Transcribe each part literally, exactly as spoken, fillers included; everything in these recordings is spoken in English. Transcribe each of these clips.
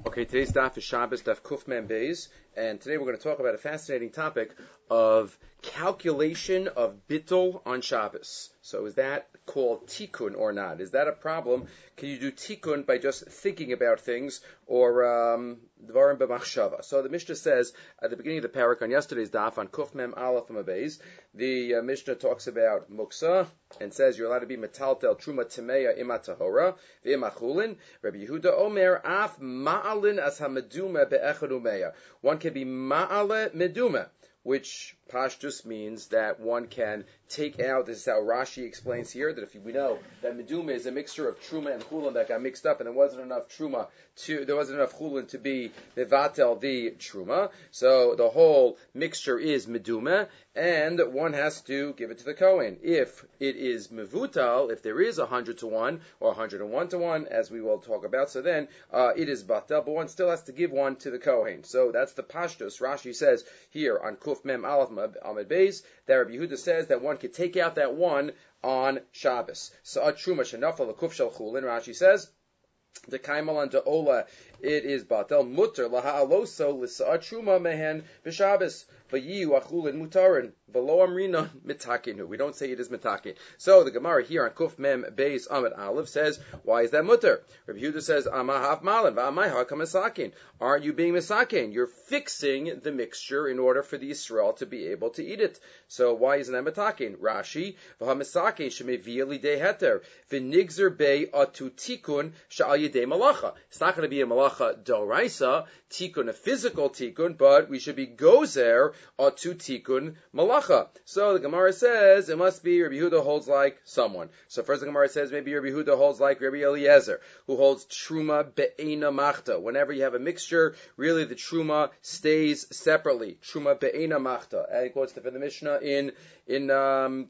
Okay, today's daf is Shabbos, daf Kuf Mem Beis, and today we're going to talk about a fascinating topic of calculation of bittul on Shabbos. So is that called tikkun or not? Is that a problem? Can you do tikkun by just thinking about things, or dvarim b'machshava? So the Mishnah says at the beginning of the parak on yesterday's daf on Kuf Mem Aleph Mem Beis, the uh, Mishnah talks about muksa and says you're allowed to be metaltel truma temeya ima tahora v'ima chulin. Rabbi Yehuda Omer af ma'alin as hamedume be'echad umeya. One can be ma'ale medume, which pashtus means that one can take out, this is how Rashi explains here, that if we know that meduma is a mixture of truma and chulin that got mixed up, and there wasn't enough truma to, there wasn't enough chulin to be mevatel the truma, so the whole mixture is meduma, and one has to give it to the Kohen. If it is mevutal, if there is a hundred to one, or a hundred and one to one, as we will talk about, so then uh, it is batel, but one still has to give one to the Kohen. So that's the pashtus. Rashi says here on Kuf Mem Aleph Amid Beis, that Rabbi Yehuda says that one could take out that one on Shabbos. Sa'at truma shenafal l'kuf shel chulin, Rashi says, the kaimal and ola, it is batel mutter laha'aloso l'sa'at truma mehen b'Shabbos. V'yiyu achulin mutarin v'lo amrina mitakinu. We don't say it is mitakin. So the Gemara here on Kuf Mem Beis Amid Aleph says, why is that mutter? Rabbi Yehuda says, Amahaf malin v'amayha kamasakin. Aren't you being misakin? You're fixing the mixture in order for the Yisrael to be able to eat it. So why isn't that mitakin? Rashi v'hamisakin shemevia lidei heter v'nigzer bei atu tikun sha'al yedei malacha. It's not going to be a malacha doraisa tikun, a physical tikun, but we should be gozer atu tikun malacha. So the Gemara says it must be Rabbi Yehuda holds like someone. So first the Gemara says maybe Rabbi Yehuda holds like Rabbi Eliezer, who holds truma be'ena machta. Whenever you have a mixture, really the truma stays separately. Truma be'ena machta. And he quotes the, the Mishnah in in um,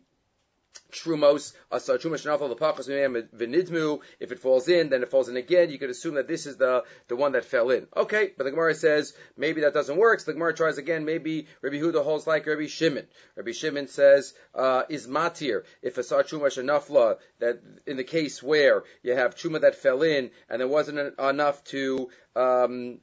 Trumos, asa truma shenafal l'pachas mimei v'nidmu. If it falls in, then it falls in again. You could assume that this is the, the one that fell in. Okay, but the Gemara says maybe that doesn't work. So the Gemara tries again. Maybe Rabbi Yehuda holds like Rabbi Shimon. Rabbi Shimon says uh, is matir if a sa truma shenafla, that in the case where you have truma that fell in and there wasn't en- enough to um,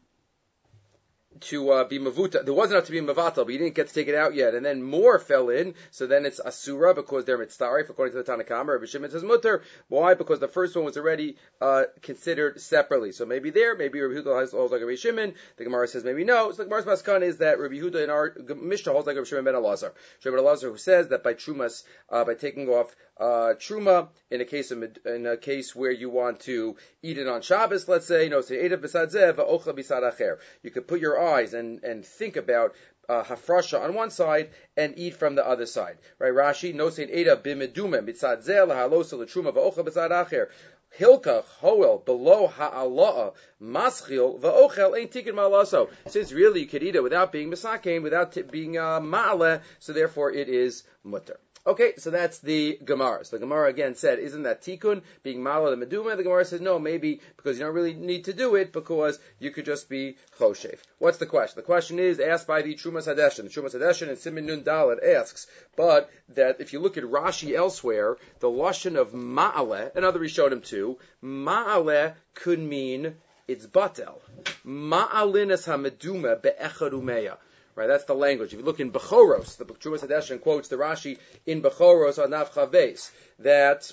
to uh, be mavuta, there wasn't enough to be mavatal, but you didn't get to take it out yet, and then more fell in, so then it's asura because they're mitzarif according to the Tanakama. Rabbi Shimon says mutter. Why? Because the first one was already uh, considered separately. So maybe there, maybe Rabbi Yehuda holds like Rabbi Shimon. The Gemara says maybe no. So the Gemara's maskan is that Rabbi Yehuda in our Mishnah holds like Rabbi Shimon ben Elazar. Shimon ben Elazar, who says that by trumas, uh, by taking off uh, truma in a case of in a case where you want to eat it on Shabbos, let's say, no, say eat besad zev ochla bisad acher. You could put your eyes and and think about uh, hafrasha on one side and eat from the other side. Right? Rashi no say eda b'medume mitzad zeh lahalosa l'truma va'ochla bisad acher. Hilkach hoel below ha'ala'a maschil va'ochel ain't tikkun ma'alaso. Since really you could eat it without being misakein, without t- being uh, ma'ale, so therefore it is mutter. Okay, so that's the Gemara. So the Gemara again said, isn't that tikkun, being ma'ala the meduma? The Gemara says, no, maybe because you don't really need to do it, because you could just be choshev. What's the question? The question is asked by the Trumas Hadeshin. The Trumas Hadeshin in Siman Nun Dalet asks, but that if you look at Rashi elsewhere, the lashon of ma'ale, and other Rishonim too, ma'ale could mean it's batel. Ma'alinas hameduma be'echad umeya. Right, that's the language. If you look in Bechoros, the Trumas Hadeshin quotes the Rashi in Bechoros on Nav Chaves, that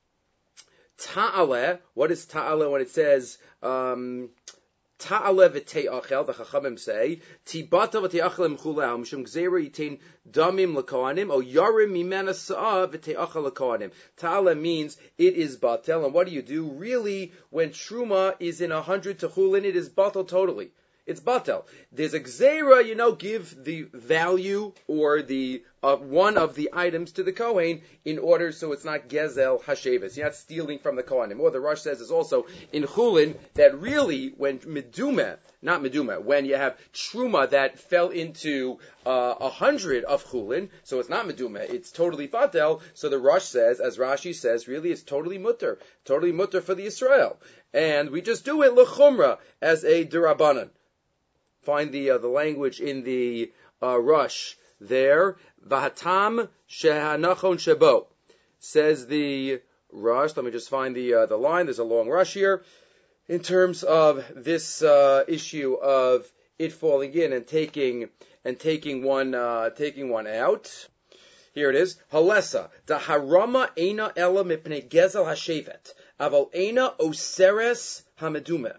ta'ale, what is ta'ale when it says, um, ta'ale v'te'achel, the Chachamim say, tibata v'te'achel m'chule'al, mishum gzeira yitain damim l'kohanim, o yarim mimena sa'a v'te'achel l'kohanim. Ta'ale means it is batel, and what do you do? Really, when truma is in a hundred techulin, it is batel totally. It's batel. There's a gzeira, you know, give the value or the uh, one of the items to the Kohen in order so it's not gezel hashevis. You're not stealing from the Kohanim. Or the Rosh says is also in chulin that really when meduma, not meduma, when you have truma that fell into uh, a hundred of chulin, so it's not meduma, it's totally batel. So the Rosh says, as Rashi says, really it's totally mutter, totally mutter for the Israel, and we just do it lechumra as a derabanan. Find the uh, the language in the uh, Rush there. Vahatam shehanachon shebo, says the Rush. Let me just find the uh, the line. There's a long Rush here. in terms of this uh, issue of it falling in and taking and taking one uh, taking one out. Here it is. Halesa da harama eina ela mipnei gezel hashevet aval eina oseres hamedume.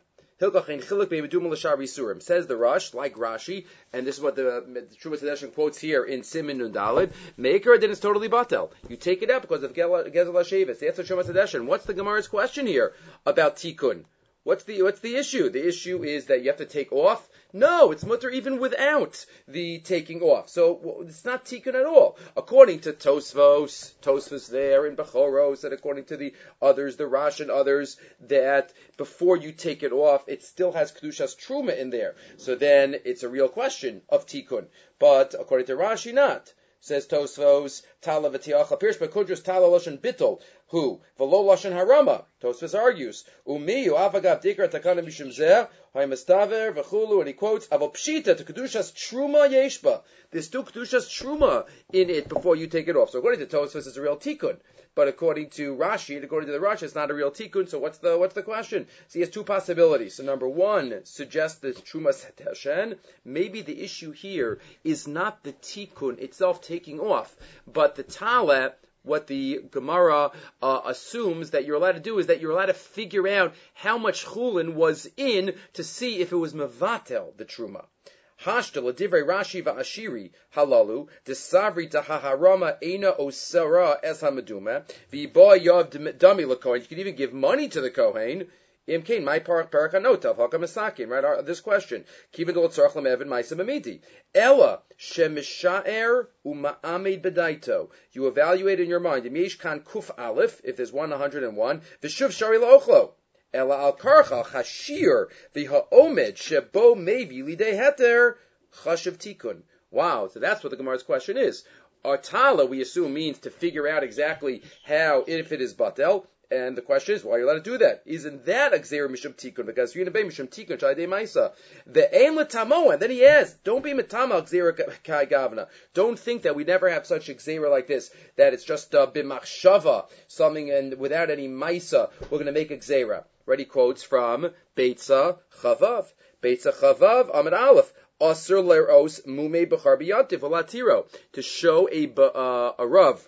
Says the Rush, like Rashi, and this is what the, the Trumas Hadeshin quotes here in Simin Nundalid. Meikar then it's totally batel. You take it out because of Gezel Hashevis. The answer to Trumas Hadeshin. What's the Gemara's question here about Tikkun? What's the what's the issue? The issue is that you have to take off. No, it's mutter even without the taking off. So well, it's not tikkun at all. According to Tosfos, Tosfos there in Bechoros, and according to the others, the Rash and others, that before you take it off, it still has kedushas truma in there. So then it's a real question of tikkun. But according to Rashi, not. Says Tosfos, Tala v'tiacha pirsh b'kudrus Tala lashon bittul. Who? V'lo lashon harama. Tosfos argues. Umi u'avagav dikar takana mishum zeh ha'imistaver v'chulu, and he quotes avol pshita to kedushas truma yeshba. There's still kedushas truma in it before you take it off. So according to Tosfos, it's a real tikkun. But according to Rashi, and according to the Rashi, it's not a real tikkun. So what's the what's the question? So he has two possibilities. So number one suggests that Trumas Hadeshin. Maybe the issue here is not the tikkun itself taking off, but the tala. What the Gemara uh, assumes that you're allowed to do is that you're allowed to figure out how much chulin was in to see if it was mevatel the truma. Hashta l'divrei Rashi va'ashiri halalu desavri tahaharama eina osera es hamedume v'yiba yav dami l'kohen. You can even give money to the kohen. Imkain my parak parakanotav hakamasakin. Right, our, this question. Kiven dol tzarach lemevin ma'isa mamidi. Ella shemishaer uma'amid bedaito. You evaluate in your mind. Yesh kan kuf aleph if there's one hundred and one. V'shuv shari la'ochlo. Ella al karcha chashir v'ha'omed shebo maybe lidei heter chashiv tikun. Wow, so that's what the Gemara's question is. Artala, we assume, means to figure out exactly how, if it is batel. And the question is, why are you allowed to do that? Isn't that a gzeira mishum tikun? Because you're going to be mishum tikun shadei maisa. The aim l'tamo, and then he asks, don't be mitama gzeira kai gavna. Don't think that we never have such a gzeira like this, that it's just uh, b'machshava, something, and without any maisa, we're going to make a gzeira. Ready quotes from Beitza Chavav. Beitza Chavav, Amid Aleph. Asr leros mume b'char biyantiv v'latiro. To show a, uh, a rav,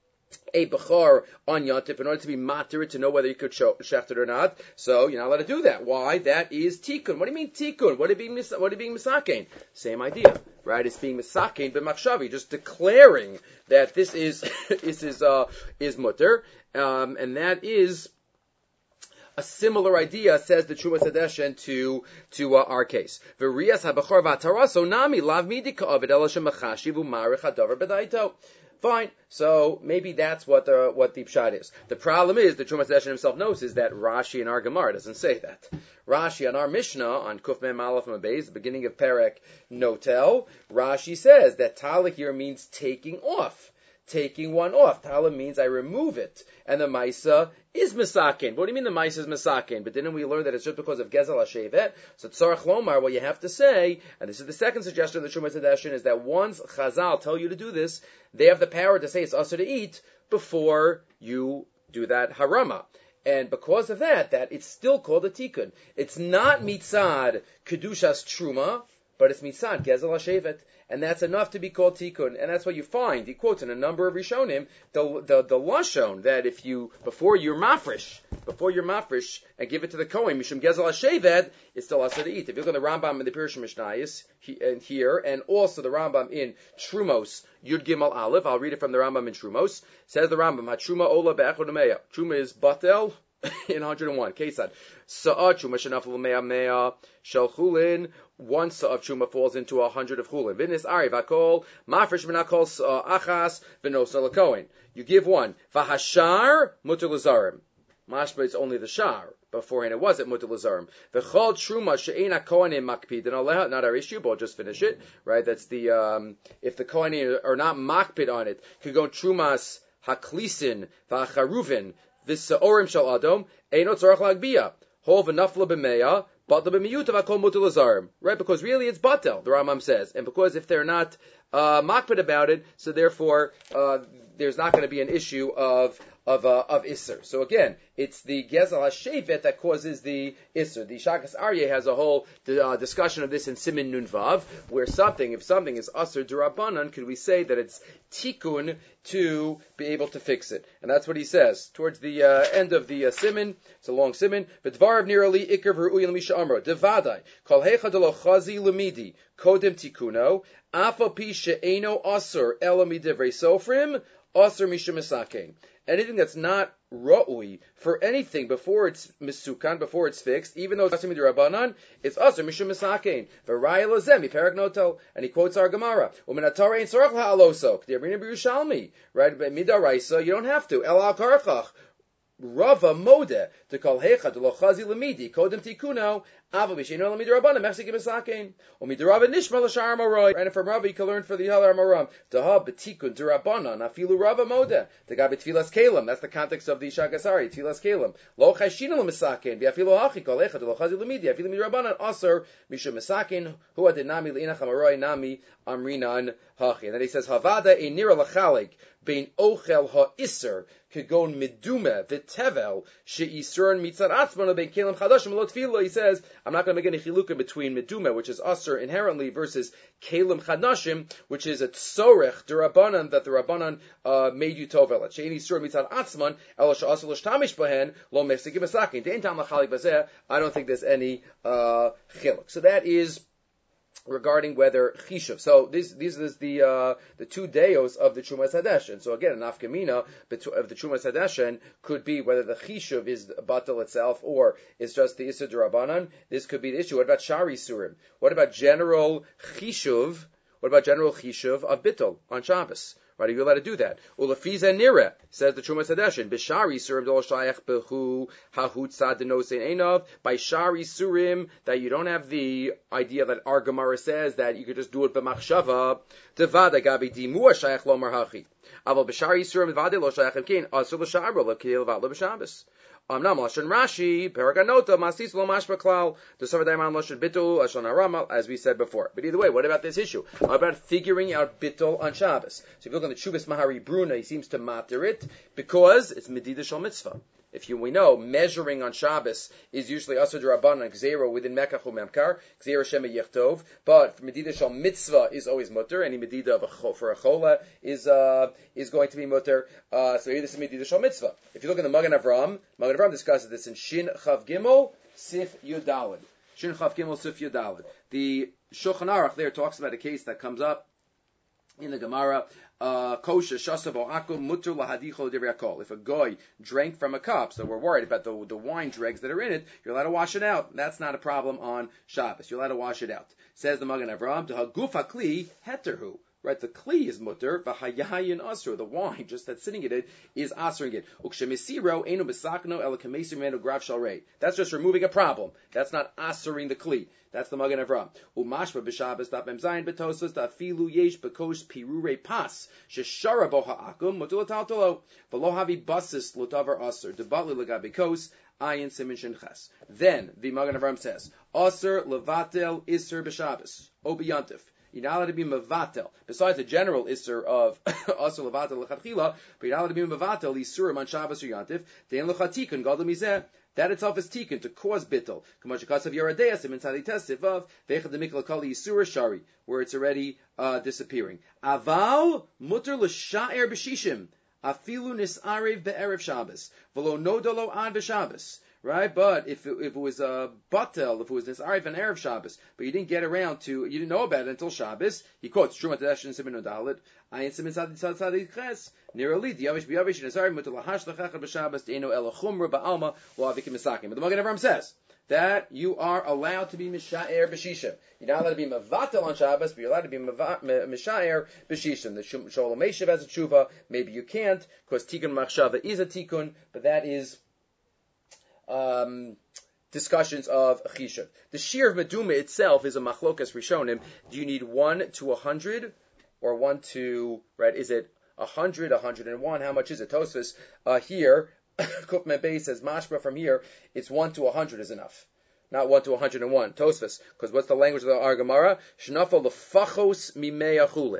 a bechar on yantif in order to be matir, to know whether you could shecht it or not. So you're not allowed to do that. Why? That is tikkun. What do you mean tikkun? What are you being mis- what are you being misakein? Same idea, right? It's being misakein b'machshavi, just declaring that this is this is uh is mutter, um, and that is a similar idea, says the Trumas Hadeshin, to to uh, our case. V'riyas habachar v'ataraso nami lav midika avid elashem machashiv u'marich hadavar b'daito. Fine. So maybe that's what the what the pshat is. The problem is, the Trumas Hadeshin himself knows, is that Rashi in our Gemara doesn't say that. Rashi on our Mishnah, on Kuf Mem Aleph Mem Beis, the beginning of Perek Notel, Rashi says that Tala here means taking off. Taking one off. Tala means I remove it. And the Maisa is Misakin. What do you mean the Maisa is Misakin? But didn't we learn that it's just because of Gezel HaShevet? So Tzarech Lomar, what you have to say, and this is the second suggestion of the Trumas Hadeshin, is that once Chazal tell you to do this, they have the power to say it's also to eat before you do that harama. And because of that, that it's still called a tikkun. It's not mitzad kedushas truma, but it's mitzad Gezel HaShevet. And that's enough to be called tikkun. And that's what you find. He quotes in a number of Rishonim, the, the, the lashon, that if you, before you're mafresh, before you're mafresh, and give it to the Kohen, mishum gezel hashevet, it's still also to eat. If you look at the Rambam in the Pirush Mishnayos, he, and here, and also the Rambam in Trumos, Yud Gimel Aleph, I'll read it from the Rambam in Trumos, says the Rambam, HaTruma ola be'echod u'meya. Truma is batel, in one hundred and one. Kesad. Sa'a truma shenafel mea mea shel chulin. One sa'a of truma falls into a hundred of chulin. V'nis ari v'akol mafresh v'nakol sa'a achas v'nos alakoin. You give one. V'hashar muter l'zarim. Mashma is only the shar. Beforehand it wasn't muter l'zarim. V'chol truma she'ena kohanim makpid. And aleha, not our issue, but we'll just finish it. Right? That's the, um, if the kohanim are not makpid on it, could go trumas haklisin v'acharuvin. This orim shal adom einot tzarach lagbiya hol v'nafla b'meya batla b'miyut v'akol muter l'zarim. Right, because really it's batel, the Rambam says, and because if they're not uh, makpid about it, so therefore uh, there's not going to be an issue of of uh, of Isser. So again, it's the Gezel HaShevet that causes the Isser. The Shakas Aryeh has a whole uh, discussion of this in Simin Nun Vav, where something, if something is Asr Durabanan, could we say that it's Tikkun to be able to fix it? And that's what he says towards the uh, end of the uh, Simin. It's a long Simin. V'dvarav nirali ikar v'ru'y l'misha amro devadai kol hecha de lo chazi l'midi kodem tikuno afa pi she'eno asur ela midivrei sofrim asur misha misakein. Anything that's not ra'ui for anything before it's misukan, before it's fixed, even though it's asur midrabanan, it's asur misha misakein. V'raya lozem miperak noto, and he quotes our Gemara. U'minatar ein sorach la'aloso k'diabrini b'Yerushalmi. Right, but midaraisa you don't have to. El al karchach. Rava Mode to call Hecha to Lochazi Lamidi, Kodem Tikuno, Ava Bishino Lamidrabana, Mexican Misakin, or Midrava Nishma Lashar Maroi, and from Rava you can learn for the Halar Maram, to Hab Betikun, Durabana, Nafilu Rava Mode, to Gabi Tfilas Kalam, that's the context of the Shagasari, Tfilas Kalam, Lo Chashino Misakin, Biafilo Hachi, Kol Hecha to Lochazi Lamidi, Afilu Midrabana, Aser, Misha Misakin, Hua de Nami Lina Chamaroi, Nami, Amrinan Hachi. And then he says, Havada e Nira Lachalik, Bein Ochel Ha-Isser, Kegon Medume, Vitevel, She'isern Mitzad Atzman, Bein Kelim Chadashim, Lo Tfilo, he says, I'm not going to make any chilukim between Medume, which is Asr inherently, versus Kelim Chadashim, which is a Tsorech, the Rabbanan, that the Rabbanan uh, made you Tovel. She'in Yisern Mitzad Atzman, Elo She'asr L'Shtamish Behen, Lo Mefsikim Esakin. Dein Tam Lachalik Bazeh, I don't think there's any uh, chiluk. So that is regarding whether chishuv. So these these is the uh, the two deos of the Trumas Hadeshen. So again, an afkamina of the Trumas Hadeshen could be whether the chishuv is batal itself or it's just the Issa Durabanan. This could be the issue. What about Shari Surim? What about general chishuv? What about general chishuv of bittul on Shabbos? Right, are you allowed to do that? Ulafiza nira, says the Trumas Hadeshen. Bishari surim dol shayach behu hahut sadenosein enov. By shari surim, that you don't have the idea that our Gemara says that you could just do it b'machshava. Tevada gabi dimua shayach lo marhachi. Aval bishari surim vade lo shayach emkein asur l'sha'aro l'kil v'ad lo b'Shabbos. Amnam lashon Rashi peraganota masis lo mashma klal the savadayman lashon bitul lashon arama, as we said before. But either way, what about this issue? How about figuring out bitul on Shabbos? So if you look on the Chuvas Mahari Bruna, he seems to matter it because it's medida shel mitzvah. If you, we know, measuring on Shabbos is usually Asur D'Rabbanan, Gzeiro within Mekach Umemkar, Gzeiro Shema Yechtov, but Medida Shal Mitzvah is always mutter. Any Medida of a, for a Chola is uh, is going to be mutter. Uh, so here this is Medida Shal Mitzvah. If you look in the Magen Avram, Magen Avram discusses this in Shin Chav Gimel, Sif Yudalid. Shin Chav Gimel, Sif Yudalid. The Shulchan Aruch there talks about a case that comes up in the Gemara. Kosher shasav o akum mutter lahadicho divrei. If a guy drank from a cup, so we're worried about the the wine dregs that are in it, you're allowed to wash it out. That's not a problem on Shabbos. You're allowed to wash it out. Says the Magen Avraham, to haguf hakli heterhu. Right, the kli is mutter, v'hayayin asur, the wine just that's sitting in it is asering it. Ukshemisiro enu besakno elakamesir menu grav shalrei. That's just removing a problem. That's not asering the kli. That's the Magen Avraham. Umashba b'Shabbos daf mem zayin b'tosos dafilu yesh b'kosh pirurei pas sheshara bo ha'akum mutul l'taltolo v'lo havi basis l'tavar asur debatli l'gabi kos ayin simin shin ches. Then the Magen Avraham says asur levatel iser b'Shabbos o b'yantif. You're not allowed to be mevatel. Besides the general isser of asur levatel lechatchila, but you're not allowed to be mevatel isurim on Shabbos or Yantif. Dein lechatikun gadol mizeh. That itself is tikkun to cause bittul. Kamashikasav Yeradea Simin Tzadi Tesivav Vechad Demikla Kali Yisura Shari, where it's already uh, disappearing. Aval mutter l'sha'er b'shishim afilu nisarev be'erev Shabbos v'lo nodolo ad b'Shabbos. Right, but if it, if it was a batel, if it was this arif and erev Shabbos, but you didn't get around to, you didn't know about it until Shabbos, he quotes Trumat Hadeshen Simin Odalit, Ayin Simin Tzadi Tzadi Ches, Nirali Diyavish Biyavish Nezari Mutalahash Lechachad B'Shabbos Deino Elachumra Ba'alma Lo'avikim Misakim. But the Magen Avraham says that you are allowed to be Misha'er B'Shishim. You're not allowed to be Mavatel on Shabbos, but you're allowed to be Misha'er B'Shishim. The Sholem Meshiv has a tshuva, maybe you can't, because Tikkun Machshava is a Tikkun, but that is Um, discussions of chishuv. The shear of meduma itself is a machlokas rishonim. Do you need one to a hundred, or one to right? Is it a hundred, a hundred and one? How much is it? Tosfos uh, here, Kufman Bey says mashma from here. It's one to a hundred is enough, not one to a hundred and one. Tosfos, because what's the language of the Ar Gemara? Shnafal lefachos mimei achulin.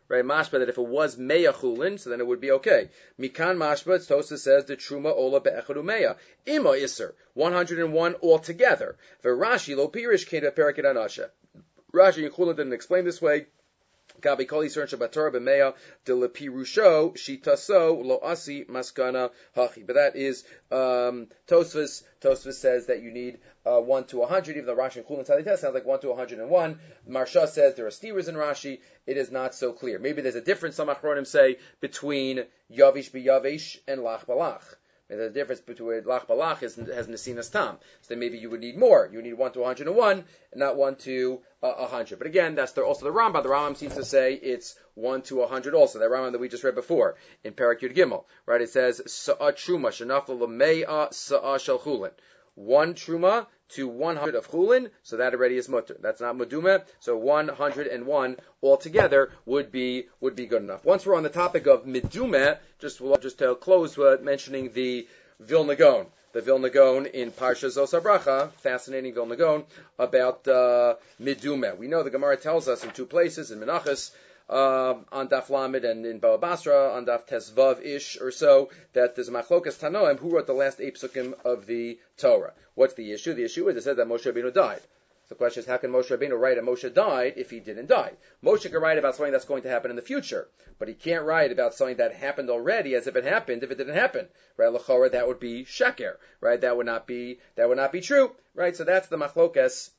right? Mashba, that if it was meya chulin, so then it would be okay. Mikan mashba, Tosfos says the truma ola be'echad umeya. Ima iser, one hundred one altogether. V'Rashi lo pirish keda perakid anasha. Rashi and Chulin didn't explain this way. Gabi kol yisur shabator b'meya de lepirusho shitaso lo asi maskana hachi. But that is um, Tosfos. Tosfos says that you need uh, one to a hundred. Even though Rashi and Chulin Taliteh sounds like one to a hundred and one. Marsha says there are steers in Rashi. It is not so clear. Maybe there's a difference. Some Achronim say between yavish b'yavish and lach balach. And the difference between lach balach is, has nesinas tam. So then maybe you would need more. You would need one to one hundred and one, and not one to uh, one hundred. But again, that's the, also the Rambam. The Rambam seems to say it's one to one hundred also. That Rambam that we just read before in Parak Yud Gimel. Right? It says, Sa'a truma, shenafla l'me'a sa'a shel chulin. One truma to one hundred of chulin, so that already is mutter. That's not meduma, so one hundred one altogether would be would be good enough. Once we're on the topic of meduma, just we'll just to close with mentioning the Vilna Gaon. The Vilna Gaon in Parsha Zos HaBracha, fascinating Vilna Gaon, about uh, meduma. We know the Gemara tells us in two places, in Menachos, Uh, on Daf Lamed and in Baba Basra, on Daf Tesvav-ish or so, that there's a Machlokas Tanoim who wrote the last eight psukim of the Torah. What's the issue? The issue is it said that Moshe Rabbeinu died. So the question is, how can Moshe Rabbeinu write that Moshe died if he didn't die? Moshe can write about something that's going to happen in the future, but he can't write about something that happened already as if it happened if it didn't happen. Right? L'chora, that would be sheker. Right? That would not be, that would not be true. Right? So that's the Machlokas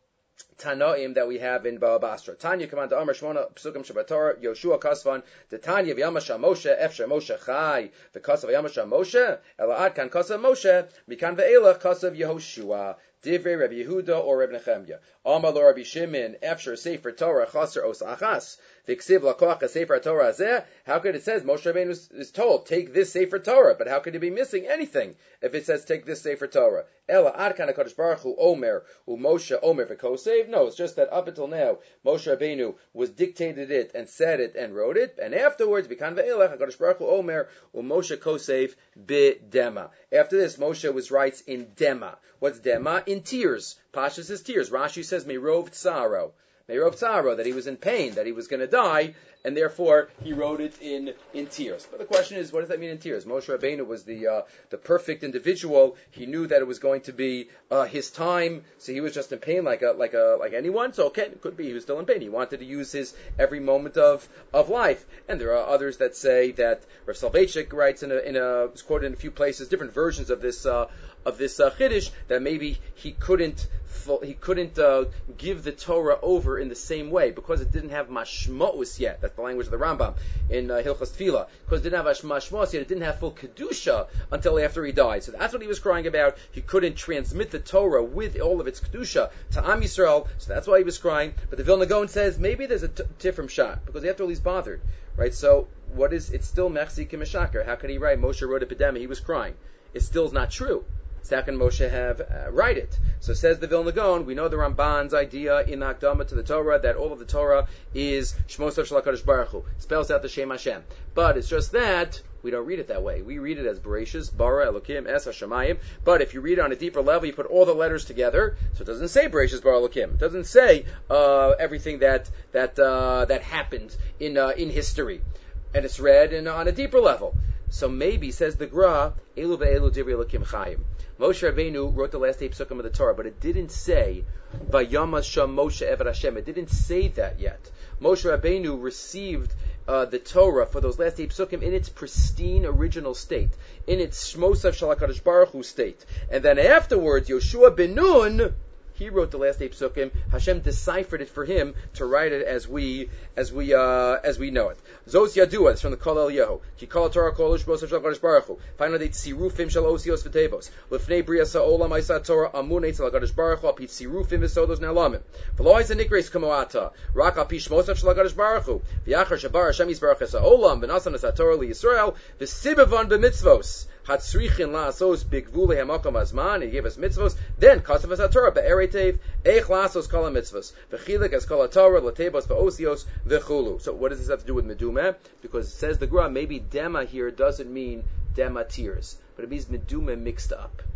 Tanoim that we have in Baba Basra. Tanya command Amar Shmona Psukim Shabbator Yoshua Kasvan the Tanya V'Yamasha Moshe Efsher Moshe Chai the Kasav Yamasha Moshe Elad Kan Kasav Moshe Mikan Ve'elach Kasav Yehoshua Divrei Rabbi Yehuda or Rabbi Nechemya Amar Lo Rabbi Shimon Efsher Sefer Torah Chaser Os Achas V'Ksiv Lakoach Sefer Torah Zeh. How could it says Moshe Rabbeinu is, is told take this Sefer Torah, but how could he be missing anything if it says take this Sefer Torah? Ela Ad Kan HaKadosh Baruch Hu Omer U Moshe Omer V'Kosev. No, it's just that up until now Moshe Rabbeinu was dictated it and said it and wrote it, and afterwards Bikan Ve'elach HaKadosh Baruch Hu Omer U Moshe Kosev B'Dema. After this, Moshe was writes in Dema. What's Dema? In tears. Pashas is tears. Rashi says Meirov Tzaro. Meirov Tzaro, that he was in pain, that he was going to die, and therefore he wrote it in, in tears. But the question is, what does that mean in tears? Moshe Rabbeinu was the uh, the perfect individual. He knew that it was going to be uh, his time, so he was just in pain like a like a like anyone. So okay, it could be he was still in pain. He wanted to use his every moment of, of life. And there are others that say that Rav Soloveitchik writes in a in a it's quoted in a few places, different versions of this uh, of this uh, chiddush, that maybe he couldn't he couldn't uh, give the Torah over in the same way because it didn't have mashmos yet. That's the language of the Rambam in uh, Hilchos Tefillah. Because it didn't have mashmos yet, it didn't have full kedusha until after he died. So that's what he was crying about. He couldn't transmit the Torah with all of its kedusha to Am Yisrael, so that's why he was crying. But the Vilna Gaon says maybe there's a t- tifrim shot because after all he's bothered, right? So what is it's still mechzik kimeshaker? How could he write Moshe wrote a pedema? He was crying. It still is not true. So how can Moshe have uh, write it? So says the Vilna Gaon, we know the Ramban's idea in Hakdama to the Torah that all of the Torah is Shmos Shel HaKadosh Baruch Hu, spells out the Shem Hashem. But it's just that we don't read it that way. We read it as Bereshis, Bara, Elokim, Es HaShamayim. But if you read it on a deeper level, you put all the letters together. So it doesn't say Bereshis, Bara, Elokim. It doesn't say uh, everything that that uh, that happened in uh, in history, and it's read in, on a deeper level. So maybe, says the Gra, Elu ve'elu divrei Elokim chayim. Moshe Rabbeinu wrote the last eight psukim of the Torah, but it didn't say Vayamas Sham Moshe Eved Hashem. It didn't say that yet. Moshe Rabbeinu received uh, the Torah for those last eight psukim in its pristine original state, in its Shmosav Shel HaKadosh Baruch Hu state, and then afterwards Yoshua ben Nun, he wrote the last eight psukim. Hashem deciphered it for him to write it as we as we uh, as we know it. Zos Yadua, it's from the Kol Eliyahu. Ki Kol Torah Kol Ushbos Shel HaKadosh Baruch Hu. Final date Sirufim Shel Osios V'Tevos. Lefnei Bria Sa'olam Aisa Torah Amunei Shel HaKadosh Baruch Hu. Apit Sirufim V'Sodos Ne'alamim. V'lo Aisa Nikreis Kamoata. Rak Apit Shmosav Shel HaKadosh Baruch Hu. V'Yachar Shabar Hashem Yisbarach Sa'olam V'Nasan Asa Torah LiYisrael V'Sibavan B'Mitzvos. Hatzrichin La'asos Bigvulei Hamakom Azman. He gave us mitzvos. Then Kasav Asa Torah Be'eretev Eich La'asos Kol HaMitzvos. V'Chilik As Kol HaTorah L'Tevos V'Osios V'Chulu. So what does this have to do with Medumeh? Because it says the Gra, maybe Dema here doesn't mean Dema tears, but it means Medumeh mixed up.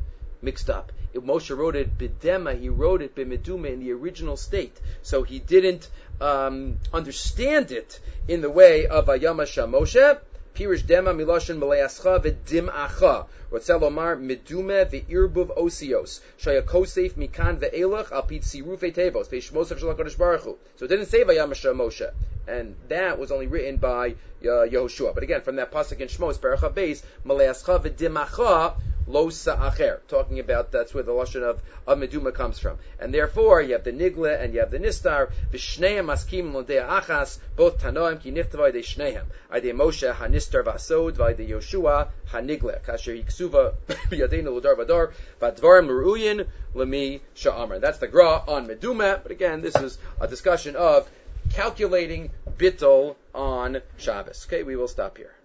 mixed up. If Moshe wrote it b'dema, he wrote it b'meduma in the original state. So he didn't um, understand it in the way of Vayamasha Moshe. Pirish dema miloshin maleascha v'dim'acha. Rotzeh lomar medume ve'irbuv osios. Shayakosef mikan ve'elach al pit sirufei tevos. Ve'shmosav shel HaKadosh Baruch Hu. So it didn't say Vayamasha Moshe. And that was only written by uh, Yehoshua. But again, from that pasuk in Shmos, Berachah Beis, maleascha v'dim'acha, lo sa'acher, talking about that's where the lashon of, of meduma comes from, and therefore you have the nigla and you have the nistar. V'shneim maskim l'dei achas, both tanoim ki niftavai de shneim. Ide Moshe hanistar vasod, v'ide Yoshua hanigla. Kasher yiksuva b'yadeinu l'dar v'dar, v'advarim l'ruyin l'mi sha'amar. That's the gra on meduma. But again, this is a discussion of calculating bittul on Shabbos. Okay, we will stop here.